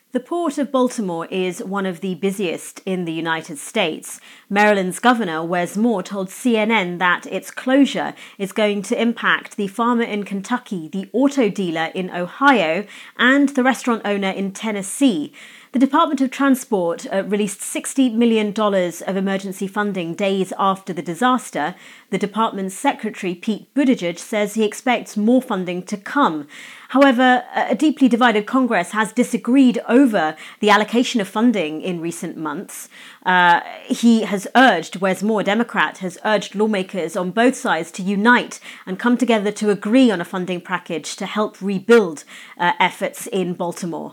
The Port of Baltimore is one of the busiest in the United States. Maryland's Governor Wes Moore told CNN that its closure is going to impact the farmer in Kentucky, the auto dealer in Ohio, and the restaurant owner in Tennessee. The Department of Transport released $60 million of emergency funding days after the disaster. The department's secretary, Pete Buttigieg, says he expects more funding to come. However, a deeply divided Congress has disagreed over the allocation of funding in recent months. Wes Moore, a Democrat, has urged lawmakers on both sides to unite and come together to agree on a funding package to help rebuild efforts in Baltimore.